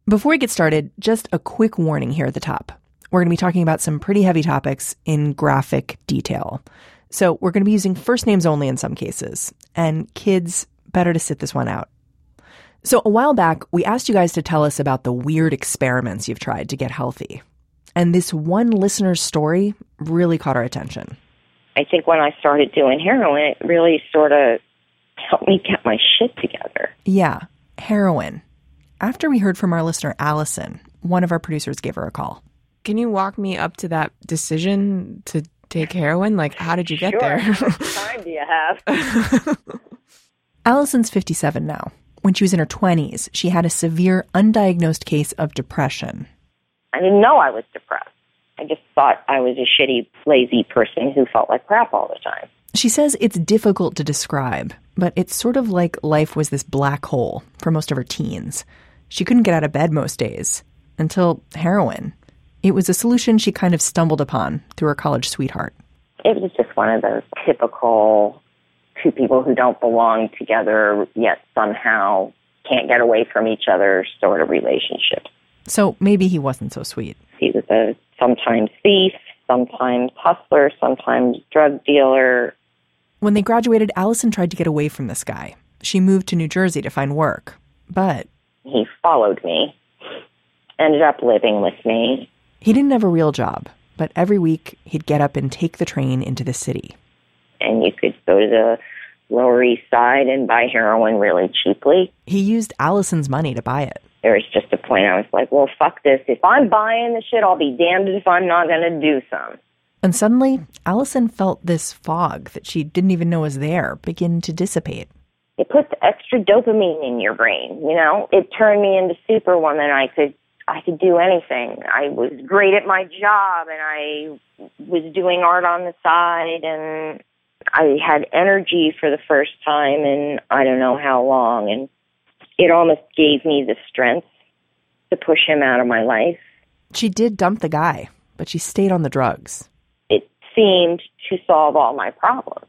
Before we get started, just a quick warning here at the top. We're going to be talking about some pretty heavy topics in graphic detail. So we're going to be using first names only in some cases. And kids, better to sit this one out. So a while back, we asked you guys to tell us about the weird experiments you've tried to get healthy. And this one listener's story really caught our attention. I think when I started doing heroin, it really sort of helped me get my shit together. Yeah, heroin. After we heard from our listener, Allison, one of our producers gave her a call. Can you walk me up to that decision to take heroin? Like, how did you get there? How much time do you have? Allison's 57 now. When she was in her 20s, she had a severe undiagnosed case of depression. I didn't know I was depressed. I just thought I was a shitty, lazy person who felt like crap all the time. She says it's difficult to describe, but it's sort of like life was this black hole for most of her teens. She couldn't get out of bed most days until heroin. It was a solution she kind of stumbled upon through her college sweetheart. It was just one of those typical two people who don't belong together, yet somehow can't get away from each other sort of relationship. So maybe he wasn't so sweet. He was a sometimes thief, sometimes hustler, sometimes drug dealer. When they graduated, Allison tried to get away from this guy. She moved to New Jersey to find work, but he followed me, ended up living with me. He didn't have a real job, but every week he'd get up and take the train into the city. And you could go to the Lower East Side and buy heroin really cheaply. He used Allison's money to buy it. There was just a point I was like, well, fuck this. If I'm buying the shit, I'll be damned if I'm not going to do some. And suddenly, Allison felt this fog that she didn't even know was there begin to dissipate. It puts extra dopamine in your brain, you know? It turned me into Superwoman. I could do anything. I was great at my job, and I was doing art on the side, and I had energy for the first time in I don't know how long, and it almost gave me the strength to push him out of my life. She did dump the guy, but she stayed on the drugs. It seemed to solve all my problems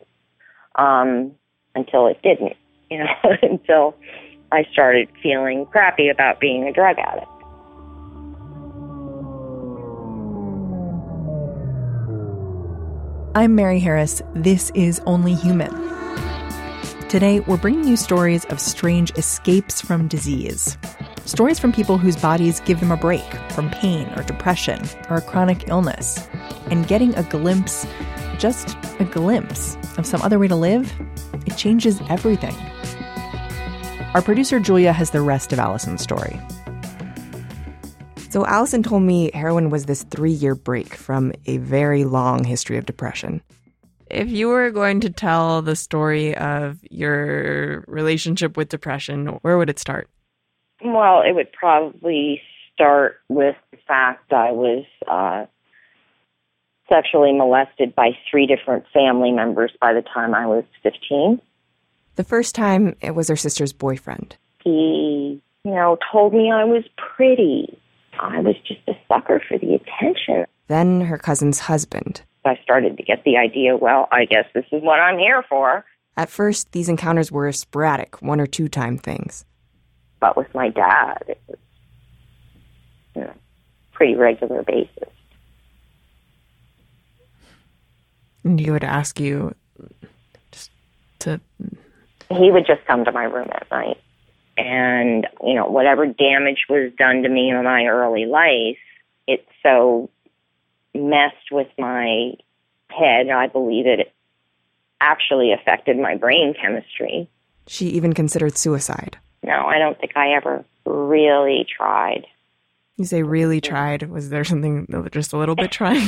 until it didn't, you know, until I started feeling crappy about being a drug addict. I'm Mary Harris. This is Only Human. Today, we're bringing you stories of strange escapes from disease. Stories from people whose bodies give them a break from pain or depression or a chronic illness. And getting a glimpse, just a glimpse, of some other way to live, it changes everything. Our producer, Julia, has the rest of Allison's story. So Allison told me heroin was this 3-year break from a very long history of depression. If you were going to tell the story of your relationship with depression, where would it start? Well, it would probably start with the fact I was sexually molested by 3 different family members by the time I was 15. The first time, it was her sister's boyfriend. He, told me I was pretty. I was just a sucker for the attention. Then her cousin's husband. I started to get the idea, well, I guess this is what I'm here for. At first, these encounters were sporadic, 1 or 2 time things. But with my dad, it was, pretty regular basis. And he would ask you just to... He would just come to my room at night. And, whatever damage was done to me in my early life, it so messed with my head, I believe it actually affected my brain chemistry. She even considered suicide. No, I don't think I ever really tried. You say really tried. Was there something just a little bit trying?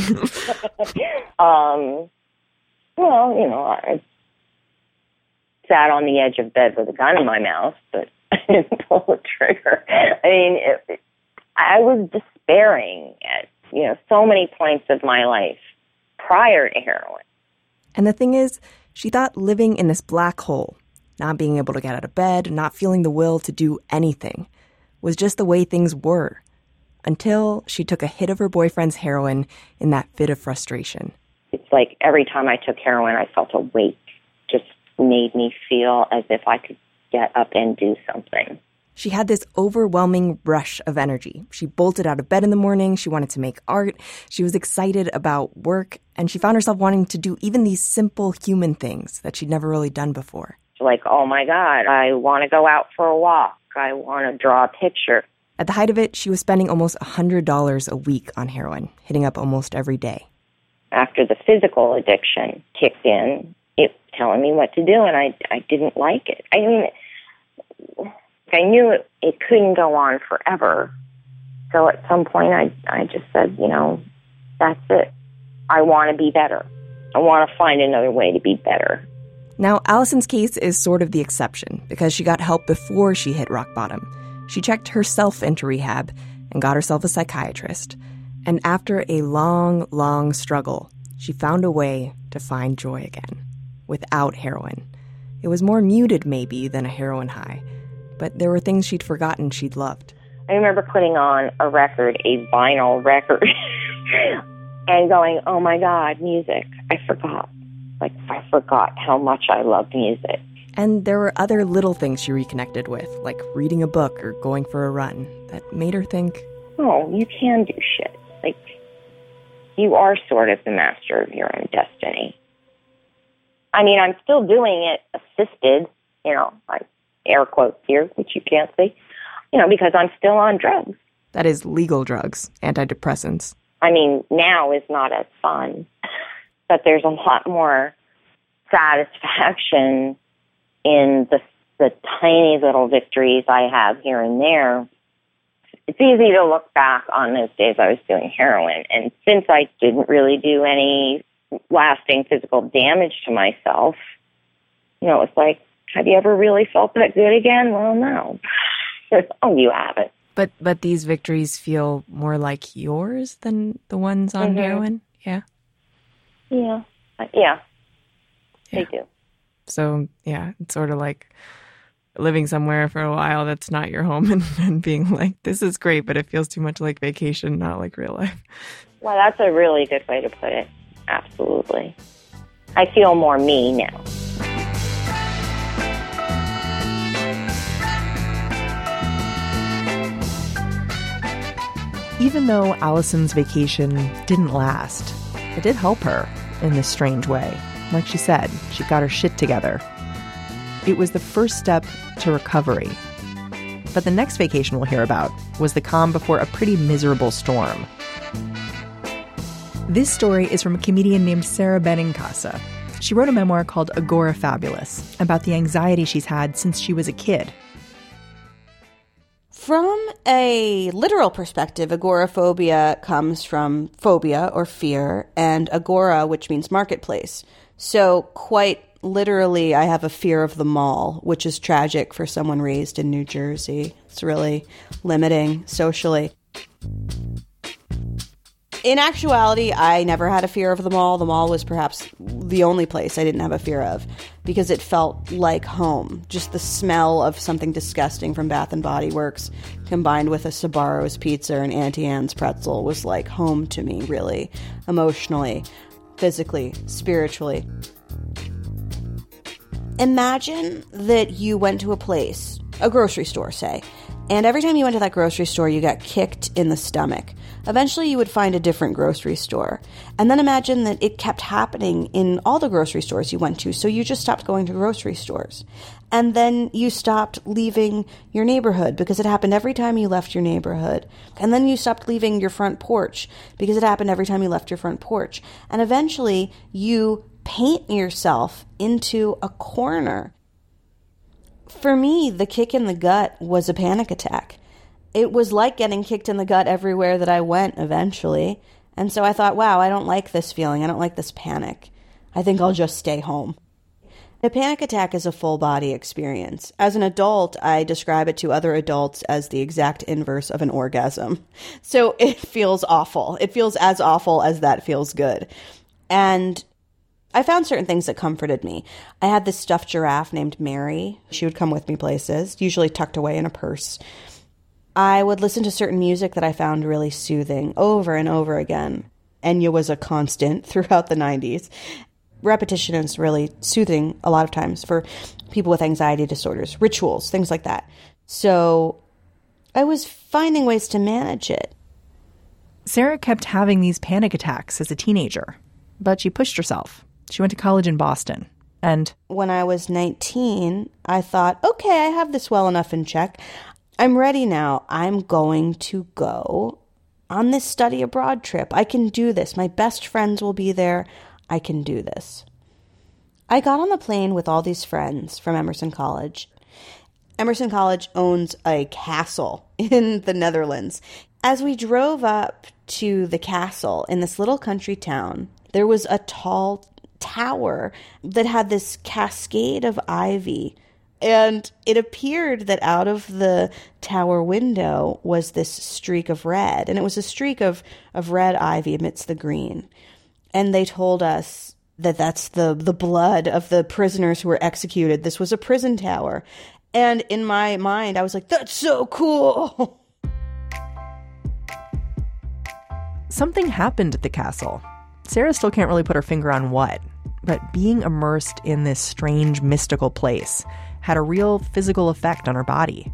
I sat on the edge of bed with a gun in my mouth, but I didn't pull the trigger. I mean, I was despairing at, so many points of my life prior to heroin. And the thing is, she thought living in this black hole, not being able to get out of bed, not feeling the will to do anything, was just the way things were. Until she took a hit of her boyfriend's heroin in that fit of frustration. It's like every time I took heroin, I felt a weight. Just made me feel as if I could get up and do something. She had this overwhelming rush of energy. She bolted out of bed in the morning. She wanted to make art. She was excited about work. And she found herself wanting to do even these simple human things that she'd never really done before. Like, oh my God, I want to go out for a walk. I want to draw a picture. At the height of it, she was spending almost $100 a week on heroin, hitting up almost every day. After the physical addiction kicked in, it was telling me what to do, and I didn't like it. I mean, I knew it couldn't go on forever. So at some point, I just said, that's it. I want to be better. I want to find another way to be better. Now, Allison's case is sort of the exception because she got help before she hit rock bottom. She checked herself into rehab and got herself a psychiatrist. And after a long, long struggle, she found a way to find joy again, without heroin. It was more muted, maybe, than a heroin high, but there were things she'd forgotten she'd loved. I remember putting on a record, a vinyl record, and going, oh my God, music. I forgot how much I loved music. And there were other little things she reconnected with, like reading a book or going for a run, that made her think, oh, you can do shit. Like, you are sort of the master of your own destiny. I mean, I'm still doing it assisted, like air quotes here, which you can't see, because I'm still on drugs. That is legal drugs, antidepressants. I mean, now is not as fun, but there's a lot more satisfaction in the tiny little victories I have here and there. It's easy to look back on those days I was doing heroin, and since I didn't really do any lasting physical damage to myself, it's like, have you ever really felt that good again? Well, no. Oh, you haven't. But these victories feel more like yours than the ones on heroin? Yeah? Yeah. Yeah. They do. So, yeah, it's sort of like living somewhere for a while that's not your home and being like, this is great, but it feels too much like vacation, not like real life. Well, that's a really good way to put it. Absolutely. I feel more me now. Even though Allison's vacation didn't last, it did help her in this strange way. Like she said, she got her shit together. It was the first step to recovery. But the next vacation we'll hear about was the calm before a pretty miserable storm. This story is from a comedian named Sarah Benincasa. She wrote a memoir called Agorafabulous about the anxiety she's had since she was a kid. From a literal perspective, agoraphobia comes from phobia or fear, and agora, which means marketplace. So quite literally, I have a fear of the mall, which is tragic for someone raised in New Jersey. It's really limiting socially. In actuality, I never had a fear of the mall. The mall was perhaps the only place I didn't have a fear of because it felt like home. Just the smell of something disgusting from Bath & Body Works combined with a Sbarro's pizza and Auntie Anne's pretzel was like home to me, really, emotionally, physically, spiritually. Imagine that you went to a place, a grocery store, say, and every time you went to that grocery store, you got kicked in the stomach. Eventually, you would find a different grocery store. And then imagine that it kept happening in all the grocery stores you went to, so you just stopped going to grocery stores. And then you stopped leaving your neighborhood because it happened every time you left your neighborhood. And then you stopped leaving your front porch because it happened every time you left your front porch. And eventually, you paint yourself into a corner. For me, the kick in the gut was a panic attack. It was like getting kicked in the gut everywhere that I went eventually. And so I thought, wow, I don't like this feeling. I don't like this panic. I think I'll just stay home. A panic attack is a full body experience. As an adult, I describe it to other adults as the exact inverse of an orgasm. So it feels awful. It feels as awful as that feels good. And I found certain things that comforted me. I had this stuffed giraffe named Mary. She would come with me places, usually tucked away in a purse. I would listen to certain music that I found really soothing over and over again. Enya was a constant throughout the 90s. Repetition is really soothing a lot of times for people with anxiety disorders, rituals, things like that. So I was finding ways to manage it. Sarah kept having these panic attacks as a teenager, but she pushed herself. She went to college in Boston, and when I was 19, I thought, okay, I have this well enough in check. I'm ready now. I'm going to go on this study abroad trip. I can do this. My best friends will be there. I can do this. I got on the plane with all these friends from Emerson College. Emerson College owns a castle in the Netherlands. As we drove up to the castle in this little country town, there was a tall tower that had this cascade of ivy. And it appeared that out of the tower window was this streak of red. And it was a streak of red ivy amidst the green. And they told us that that's the blood of the prisoners who were executed. This was a prison tower. And in my mind, I was like, that's so cool. Something happened at the castle. Sarah still can't really put her finger on what, but being immersed in this strange, mystical place had a real physical effect on her body.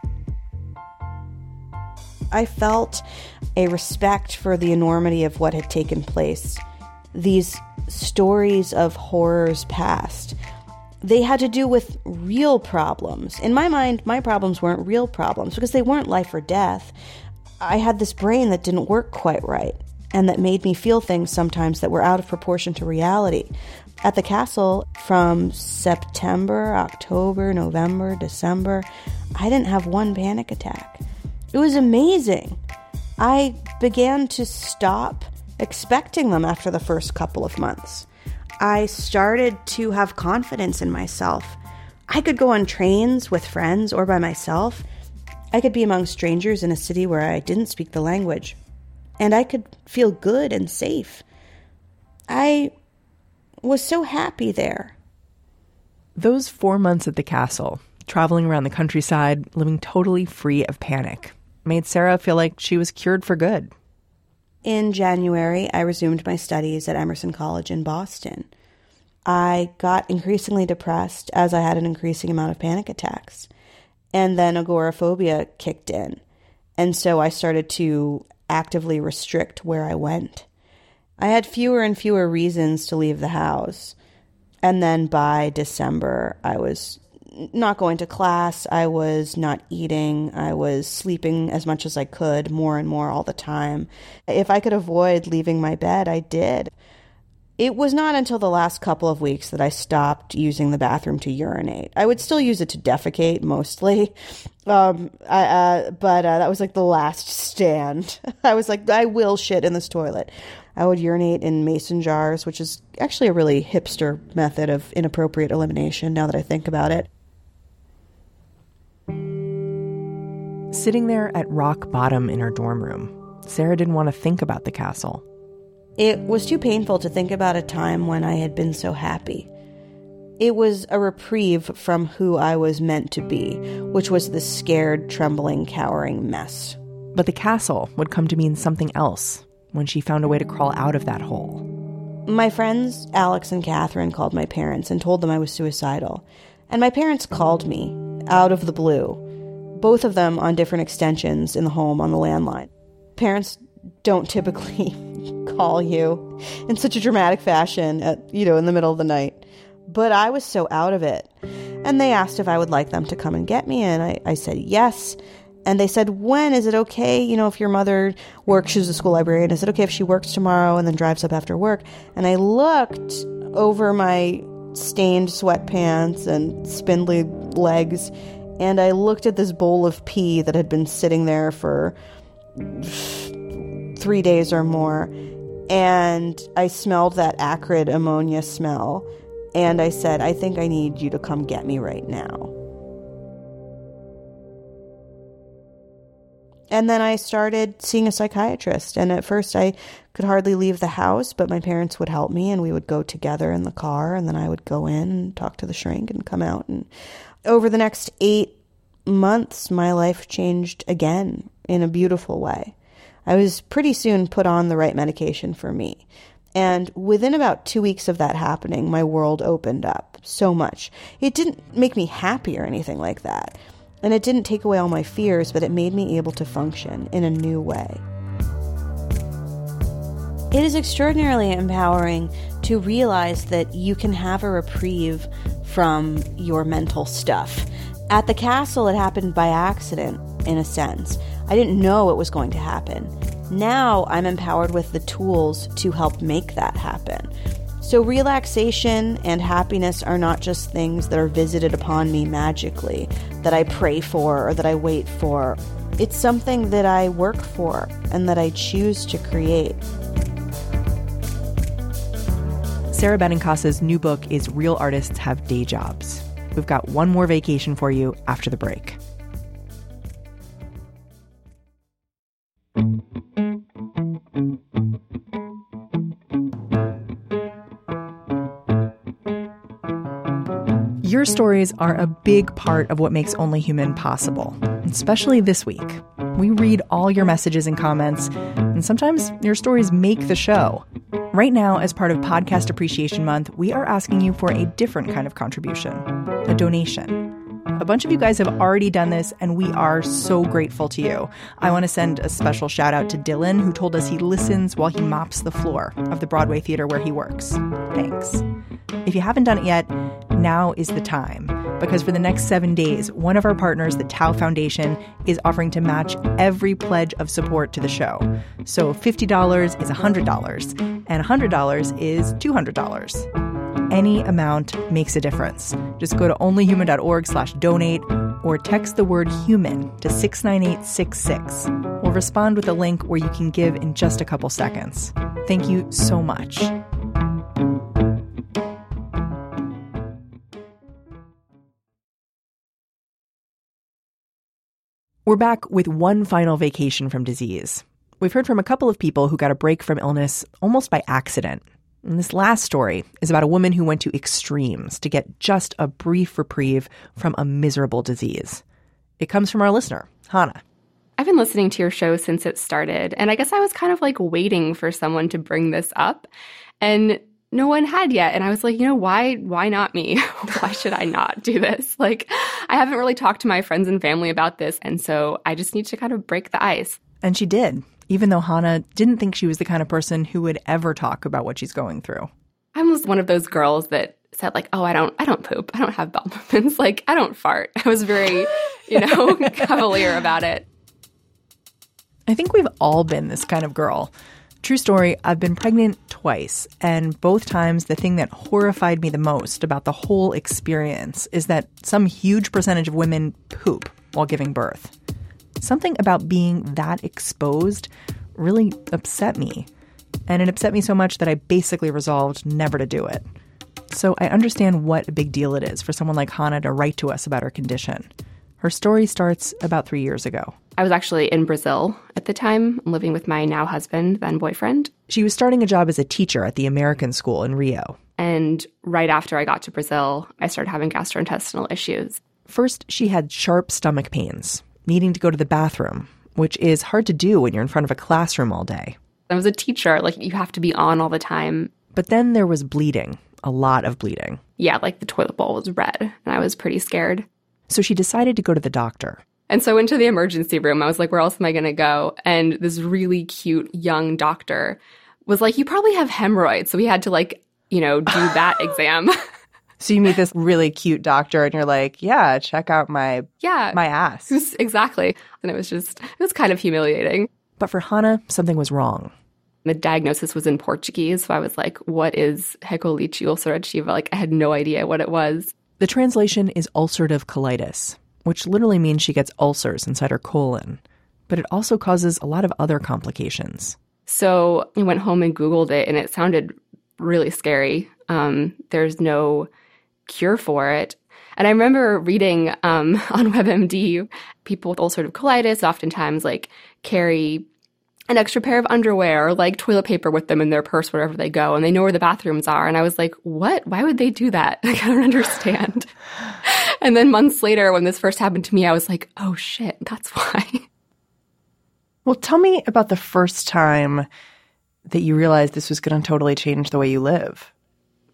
I felt a respect for the enormity of what had taken place. These stories of horrors past, they had to do with real problems. In my mind, my problems weren't real problems because they weren't life or death. I had this brain that didn't work quite right and that made me feel things sometimes that were out of proportion to reality. At the castle, from September, October, November, December, I didn't have one panic attack. It was amazing. I began to stop expecting them after the first couple of months. I started to have confidence in myself. I could go on trains with friends or by myself. I could be among strangers in a city where I didn't speak the language. And I could feel good and safe. I was so happy there. Those 4 months at the castle, traveling around the countryside, living totally free of panic, made Sarah feel like she was cured for good. In January, I resumed my studies at Emerson College in Boston. I got increasingly depressed as I had an increasing amount of panic attacks. And then agoraphobia kicked in. And so I started to actively restrict where I went. I had fewer and fewer reasons to leave the house. And then by December, I was not going to class. I was not eating. I was sleeping as much as I could, more and more all the time. If I could avoid leaving my bed, I did. It was not until the last couple of weeks that I stopped using the bathroom to urinate. I would still use it to defecate mostly, but that was like the last stand. I was like, I will shit in this toilet. I would urinate in mason jars, which is actually a really hipster method of inappropriate elimination now that I think about it. Sitting there at rock bottom in her dorm room, Sarah didn't want to think about the castle. It was too painful to think about a time when I had been so happy. It was a reprieve from who I was meant to be, which was this scared, trembling, cowering mess. But the castle would come to mean something else when she found a way to crawl out of that hole. My friends, Alex and Catherine, called my parents and told them I was suicidal. And my parents called me out of the blue, both of them on different extensions in the home on the landline. Parents don't typically call you in such a dramatic fashion in the middle of the night. But I was so out of it. And they asked if I would like them to come and get me, and I said yes. And they said, when is it okay, if your mother works, she's a school librarian, is it okay if she works tomorrow and then drives up after work? And I looked over my stained sweatpants and spindly legs, and I looked at this bowl of pee that had been sitting there for 3 days or more, and I smelled that acrid ammonia smell, and I said, I think I need you to come get me right now. And then I started seeing a psychiatrist, and at first I could hardly leave the house, but my parents would help me, and we would go together in the car, and then I would go in and talk to the shrink and come out. And over the next 8 months, my life changed again in a beautiful way. I was pretty soon put on the right medication for me. And within about 2 weeks of that happening, my world opened up so much. It didn't make me happy or anything like that. And it didn't take away all my fears, but it made me able to function in a new way. It is extraordinarily empowering to realize that you can have a reprieve from your mental stuff. At the castle, it happened by accident, in a sense. I didn't know it was going to happen. Now I'm empowered with the tools to help make that happen. So relaxation and happiness are not just things that are visited upon me magically, that I pray for or that I wait for. It's something that I work for and that I choose to create. Sarah Benincasa's new book is Real Artists Have Day Jobs. We've got one more vacation for you after the break. Your stories are a big part of what makes Only Human possible, especially this week. We read all your messages and comments, and sometimes your stories make the show. Right now, as part of Podcast Appreciation Month, we are asking you for a different kind of contribution, a donation. A bunch of you guys have already done this, and we are so grateful to you. I want to send a special shout out to Dylan, who told us he listens while he mops the floor of the Broadway theater where he works. Thanks. If you haven't done it yet, now is the time. Because for the next 7 days, one of our partners, the Tao Foundation, is offering to match every pledge of support to the show. So $50 is $100, and $100 is $200. Any amount makes a difference. Just go to onlyhuman.org/donate or text the word human to 69866. We'll respond with a link where you can give in just a couple seconds. Thank you so much. We're back with one final vacation from disease. We've heard from a couple of people who got a break from illness almost by accident. And this last story is about a woman who went to extremes to get just a brief reprieve from a miserable disease. It comes from our listener, Hannah. I've been listening to your show since it started, and I guess I was kind of like waiting for someone to bring this up, and no one had yet. And I was like, why not me? Why should I not do this? Like, I haven't really talked to my friends and family about this, and so I just need to kind of break the ice. And she did, even though Hannah didn't think she was the kind of person who would ever talk about what she's going through. I was one of those girls that said, like, oh, I don't poop. I don't have bowel movements. Like, I don't fart. I was very, cavalier about it. I think we've all been this kind of girl. True story, I've been pregnant twice, and both times the thing that horrified me the most about the whole experience is that some huge percentage of women poop while giving birth. Something about being that exposed really upset me. And it upset me so much that I basically resolved never to do it. So I understand what a big deal it is for someone like Hannah to write to us about her condition. Her story starts about 3 years ago. I was actually in Brazil at the time, living with my now husband, then boyfriend. She was starting a job as a teacher at the American School in Rio. And right after I got to Brazil, I started having gastrointestinal issues. First, she had sharp stomach pains, needing to go to the bathroom, which is hard to do when you're in front of a classroom all day. I was a teacher, like you have to be on all the time. But then there was bleeding, a lot of bleeding. Yeah, like the toilet bowl was red, and I was pretty scared. So she decided to go to the doctor. And so I went to the emergency room. I was like, where else am I going to go? And this really cute young doctor was like, you probably have hemorrhoids. So we had to do that exam. So you meet this really cute doctor and you're like, yeah, check out my ass. Exactly. And it was kind of humiliating. But for Hannah, something was wrong. The diagnosis was in Portuguese. So I was like, what is hecoliche ulcerativa? Like, I had no idea what it was. The translation is ulcerative colitis, which literally means she gets ulcers inside her colon. But it also causes a lot of other complications. So I went home and Googled it, and it sounded really scary. There's no cure for it. And I remember reading on WebMD, people with ulcerative colitis oftentimes carry an extra pair of underwear or toilet paper with them in their purse wherever they go, and they know where the bathrooms are. And I was like, what? Why would they do that? I don't understand. And then months later, when this first happened to me, I was like, oh shit, that's why. Well, tell me about the first time that you realized this was going to totally change the way you live.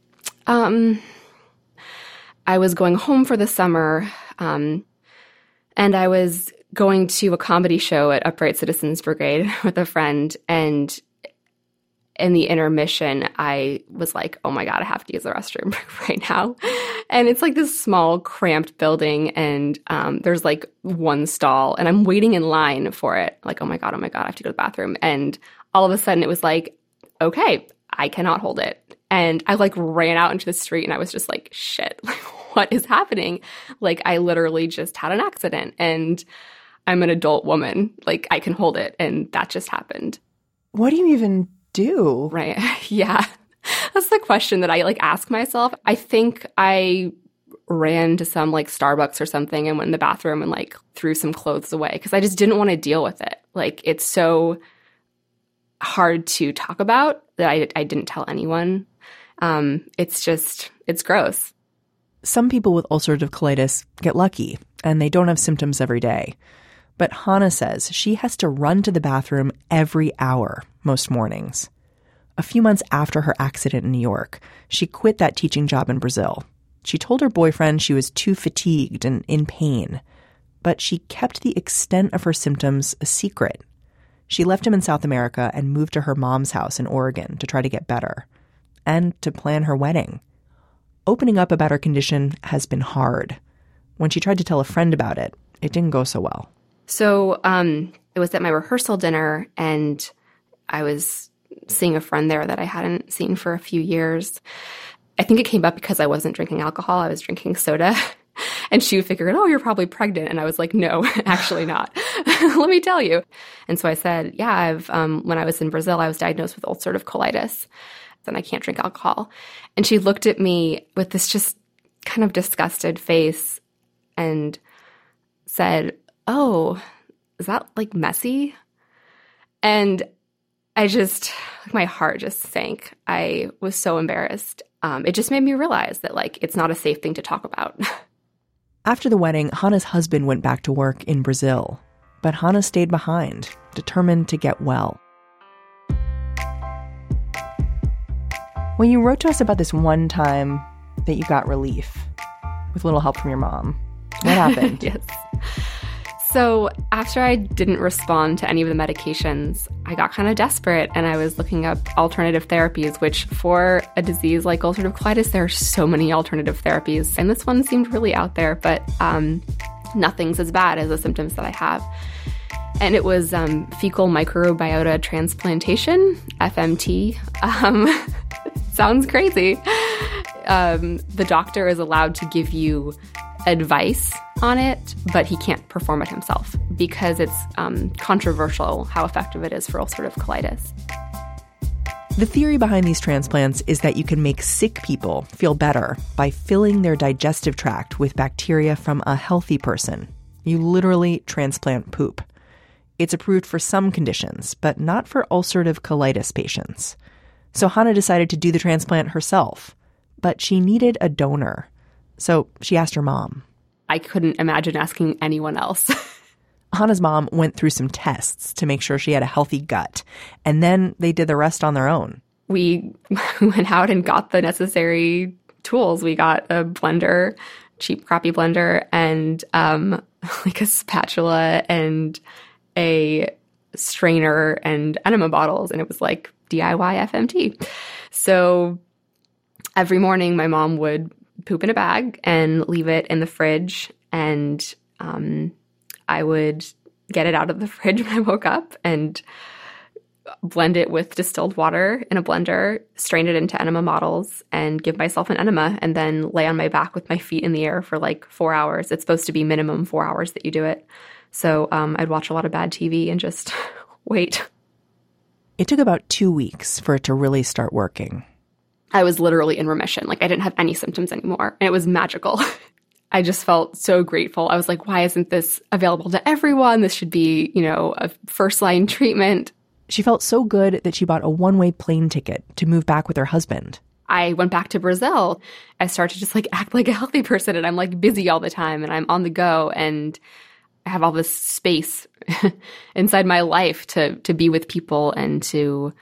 I was going home for the summer. And I was going to a comedy show at Upright Citizens Brigade with a friend, and in the intermission, I was like, oh my God, I have to use the restroom right now. And it's like this small, cramped building, and there's like one stall, and I'm waiting in line for it. Like, oh my God, I have to go to the bathroom. And all of a sudden it was like, okay, I cannot hold it. And I like ran out into the street, and I was just like, shit, like, what is happening? Like, I literally just had an accident, and I'm an adult woman. Like, I can hold it. And that just happened. What do you even do? Right. Yeah. That's the question that I like ask myself. I think I ran to some like Starbucks or something and went in the bathroom and like threw some clothes away because I just didn't want to deal with it. Like, it's so hard to talk about that I didn't tell anyone. It's gross. Some people with ulcerative colitis get lucky and they don't have symptoms every day. But Hannah says she has to run to the bathroom every hour most mornings. A few months after her accident in New York, she quit that teaching job in Brazil. She told her boyfriend she was too fatigued and in pain, but she kept the extent of her symptoms a secret. She left him in South America and moved to her mom's house in Oregon to try to get better and to plan her wedding. Opening up about her condition has been hard. When she tried to tell a friend about it, it didn't go so well. So it was at my rehearsal dinner, and I was seeing a friend there that I hadn't seen for a few years. I think it came up because I wasn't drinking alcohol. I was drinking soda. And she figured, oh, you're probably pregnant. And I was like, no, actually not. Let me tell you. And so I said, yeah, when I was in Brazil, I was diagnosed with ulcerative colitis, and I can't drink alcohol. And she looked at me with this just kind of disgusted face and said, oh, is that like messy? And my heart just sank. I was so embarrassed. It just made me realize that like it's not a safe thing to talk about. After the wedding, Hannah's husband went back to work in Brazil, but Hannah stayed behind, determined to get well. When you wrote to us about this one time that you got relief with a little help from your mom, what happened? Yes. So after I didn't respond to any of the medications, I got kind of desperate, and I was looking up alternative therapies, which for a disease like ulcerative colitis, there are so many alternative therapies. And this one seemed really out there, but nothing's as bad as the symptoms that I have. And it was fecal microbiota transplantation, FMT. Sounds crazy. The doctor is allowed to give you advice on it, but he can't perform it himself because it's controversial how effective it is for ulcerative colitis. The theory behind these transplants is that you can make sick people feel better by filling their digestive tract with bacteria from a healthy person. You literally transplant poop. It's approved for some conditions, but not for ulcerative colitis patients. So Hannah decided to do the transplant herself, but she needed a donor. So she asked her mom. I couldn't imagine asking anyone else. Hannah's mom went through some tests to make sure she had a healthy gut, and then they did the rest on their own. We went out and got the necessary tools. We got a blender, cheap, crappy blender, and like a spatula and a strainer and enema bottles, and it was like DIY FMT. So every morning my mom would poop in a bag and leave it in the fridge, and I would get it out of the fridge when I woke up and blend it with distilled water in a blender, strain it into enema bottles, and give myself an enema, and then lay on my back with my feet in the air for like 4 hours. It's supposed to be minimum 4 hours that you do it. So I'd watch a lot of bad TV and just wait. It took about 2 weeks for it to really start working. I was literally in remission. Like, I didn't have any symptoms anymore, and it was magical. I just felt so grateful. I was like, why isn't this available to everyone? This should be, a first-line treatment. She felt so good that she bought a one-way plane ticket to move back with her husband. I went back to Brazil. I started to just like act like a healthy person, and I'm like busy all the time, and I'm on the go, and I have all this space inside my life to be with people and to,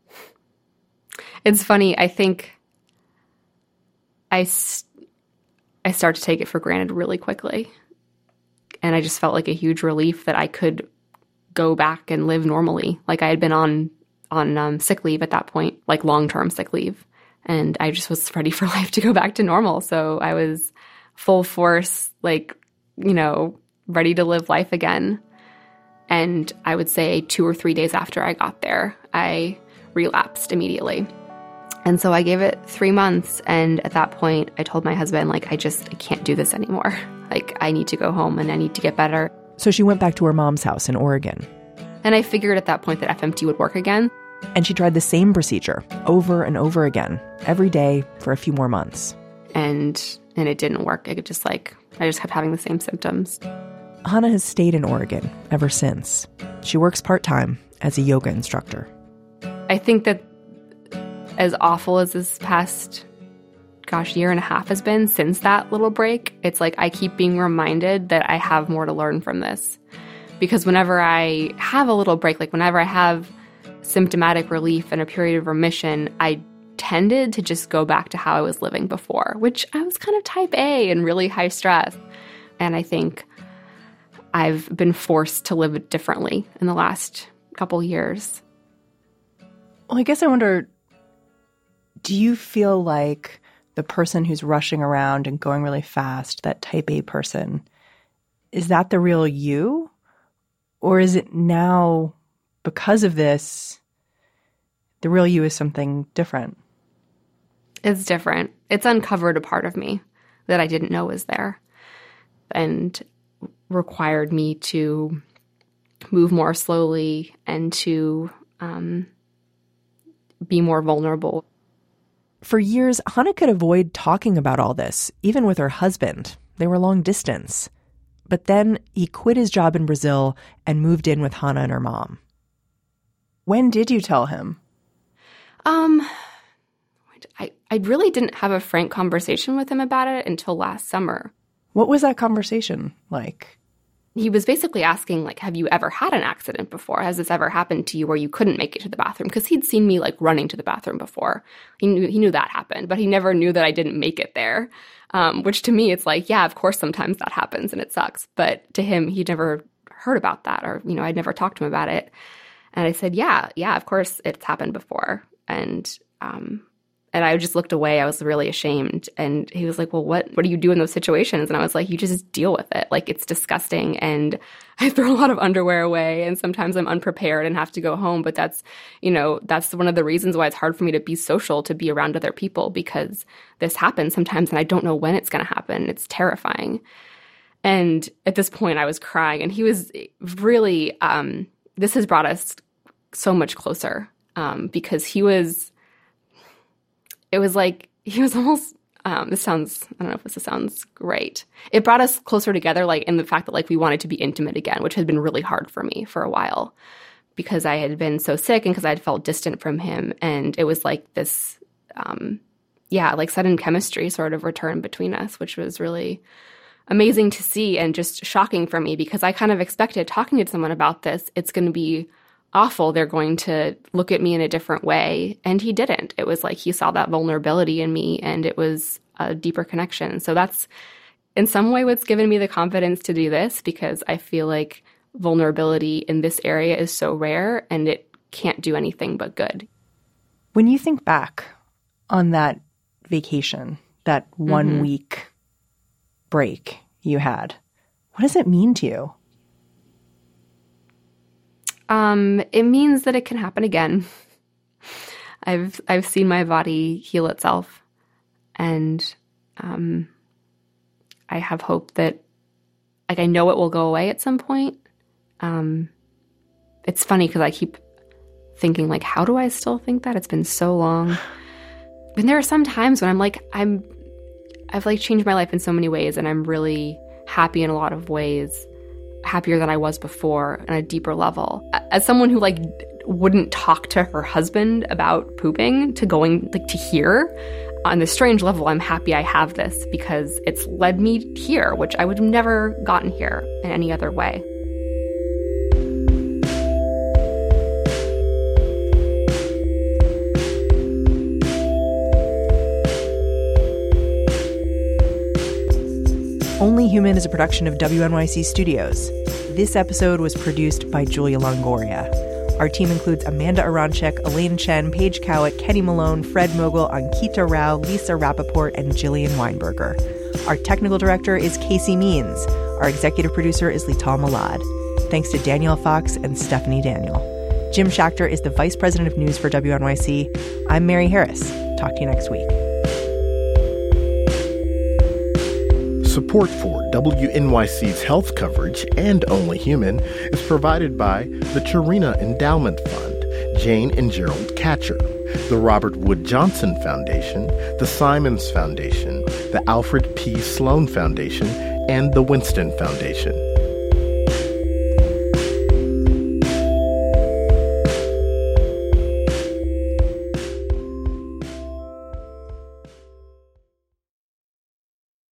it's funny. I think I started to take it for granted really quickly. And I just felt like a huge relief that I could go back and live normally. Like I had been on sick leave at that point, like long-term sick leave. And I just was ready for life to go back to normal. So I was full force, like, ready to live life again. And I would say 2 or 3 days after I got there, I relapsed immediately. And so I gave it 3 months. And at that point, I told my husband, like, I can't do this anymore. Like, I need to go home and I need to get better. So she went back to her mom's house in Oregon. And I figured at that point that FMT would work again. And she tried the same procedure over and over again, every day for a few more months. And it didn't work. I just kept having the same symptoms. Hannah has stayed in Oregon ever since. She works part-time as a yoga instructor. I think that as awful as this past, year and a half has been since that little break, it's like I keep being reminded that I have more to learn from this. Because whenever I have a little break, like whenever I have symptomatic relief and a period of remission, I tended to just go back to how I was living before, which I was kind of type A and really high stress. And I think I've been forced to live differently in the last couple years. Well, I guess I wonder, do you feel like the person who's rushing around and going really fast, that type A person, is that the real you? Or is it now, because of this, the real you is something different? It's different. It's uncovered a part of me that I didn't know was there and required me to move more slowly and to be more vulnerable. For years, Hannah could avoid talking about all this, even with her husband. They were long distance. But then he quit his job in Brazil and moved in with Hannah and her mom. When did you tell him? I really didn't have a frank conversation with him about it until last summer. What was that conversation like? He was basically asking, like, have you ever had an accident before? Has this ever happened to you where you couldn't make it to the bathroom? Because he'd seen me, like, running to the bathroom before. He knew that happened, but he never knew that I didn't make it there, which to me, it's like, yeah, of course sometimes that happens and it sucks. But to him, he'd never heard about that or, I'd never talked to him about it. And I said, yeah, of course it's happened before. And I just looked away. I was really ashamed. And he was like, well, what do you do in those situations? And I was like, you just deal with it. Like, it's disgusting. And I throw a lot of underwear away. And sometimes I'm unprepared and have to go home. But that's one of the reasons why it's hard for me to be social, to be around other people, because this happens sometimes and I don't know when it's going to happen. It's terrifying. And at this point I was crying, and he was really, this has brought us so much closer, because he was almost, I don't know if this sounds great. It brought us closer together, like in the fact that like we wanted to be intimate again, which had been really hard for me for a while because I had been so sick and because I had felt distant from him. And it was like this, like sudden chemistry sort of returned between us, which was really amazing to see and just shocking for me because I kind of expected talking to someone about this, it's going to be awful. They're going to look at me in a different way. And he didn't. It was like he saw that vulnerability in me and it was a deeper connection. So that's in some way what's given me the confidence to do this, because I feel like vulnerability in this area is so rare and it can't do anything but good. When you think back on that vacation, that 1 week break you had, what does it mean to you? It means that it can happen again. I've seen my body heal itself, and I have hope that, like, I know it will go away at some point. It's funny because I keep thinking, like, how do I still think that? It's been so long. And there are some times when I'm like, I've like changed my life in so many ways, and I'm really happy in a lot of ways. Happier than I was before on a deeper level. As someone who like wouldn't talk to her husband about pooping, to going like to here, on this strange level, I'm happy I have this because it's led me here, which I would have never gotten here in any other way. Human is a production of WNYC Studios. This episode was produced by Julia Longoria. Our team includes Amanda Aronchik, Elaine Chen, Paige Cowett, Kenny Malone, Fred Mogul, Ankita Rao, Lisa Rappaport, and Jillian Weinberger. Our technical director is Casey Means. Our executive producer is Lital Malad. Thanks to Danielle Fox and Stephanie Daniel. Jim Schachter is the Vice President of News for WNYC. I'm Mary Harris. Talk to you next week. Support for WNYC's health coverage and Only Human is provided by the Chirina Endowment Fund, Jane and Gerald Catcher, the Robert Wood Johnson Foundation, the Simons Foundation, the Alfred P. Sloan Foundation, and the Winston Foundation.